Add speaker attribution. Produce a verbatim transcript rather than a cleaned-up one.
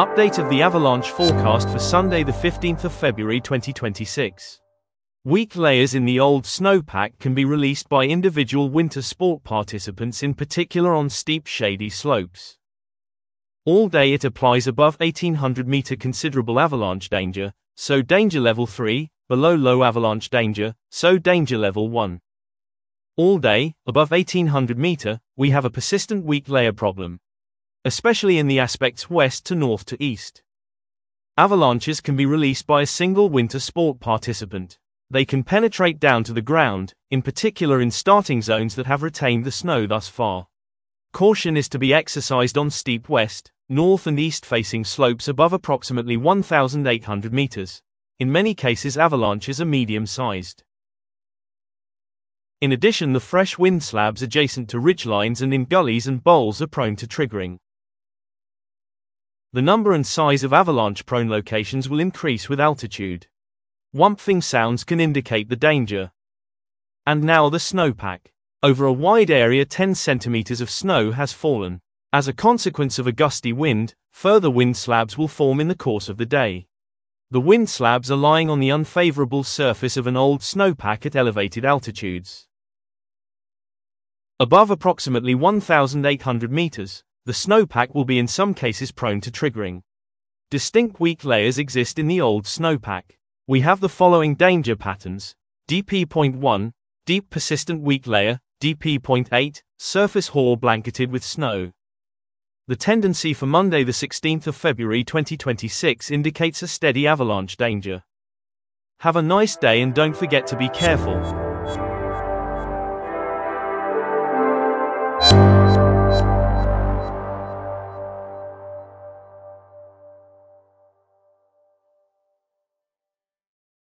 Speaker 1: Update of the avalanche forecast for Sunday the fifteenth of February twenty twenty-six. Weak layers in the old snowpack can be released by individual winter sport participants, in particular on steep shady slopes. All day it applies above eighteen hundred meter considerable avalanche danger, so danger level three, below low avalanche danger, so danger level one. All day, above eighteen hundred meter, we have a persistent weak layer problem, especially in the aspects west to north to east. Avalanches can be released by a single winter sport participant. They can penetrate down to the ground, in particular in starting zones that have retained the snow thus far. Caution is to be exercised on steep west, north and east facing slopes above approximately one thousand eight hundred meters. In many cases avalanches are medium-sized. In addition, the fresh wind slabs adjacent to ridgelines and in gullies and bowls are prone to triggering. The number and size of avalanche-prone locations will increase with altitude. Whumping sounds can indicate the danger. And now the snowpack. Over a wide area, ten centimeters of snow has fallen. As a consequence of a gusty wind, further wind slabs will form in the course of the day. The wind slabs are lying on the unfavorable surface of an old snowpack at elevated altitudes. Above approximately one thousand eight hundred meters, the snowpack will be in some cases prone to triggering. Distinct weak layers exist in the old snowpack. We have the following danger patterns: D P point one, deep persistent weak layer; D P point eight, surface hoar blanketed with snow. The tendency for Monday the sixteenth of February twenty twenty-six indicates a steady avalanche danger. Have a nice day and don't forget to be careful.